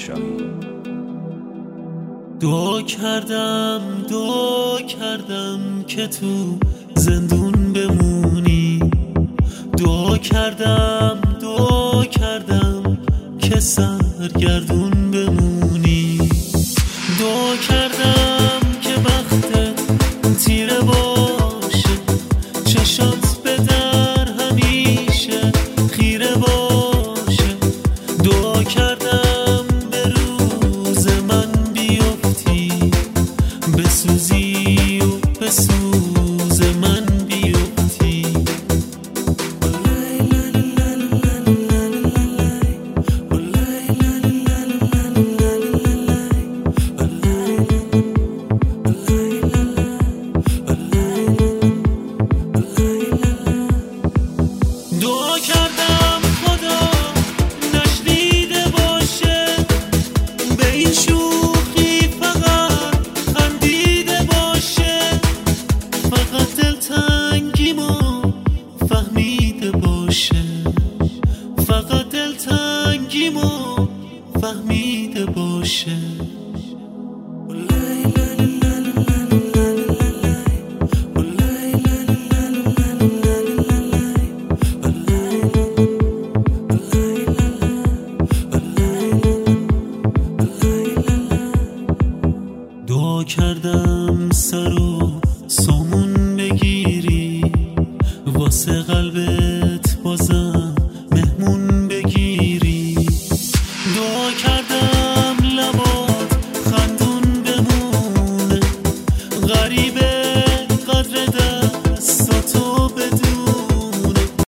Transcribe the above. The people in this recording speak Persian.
پادشاهی. دعا کردم که تو زندون بمونی. دعا کردم که سرگردون بمونی. دعا کردم که بختت تیره باشه، چشات به در همیشه خیره باشه. دعا کردم به روز من بیفتی، بسوزی و به سوز من بیفتی. دعا کردم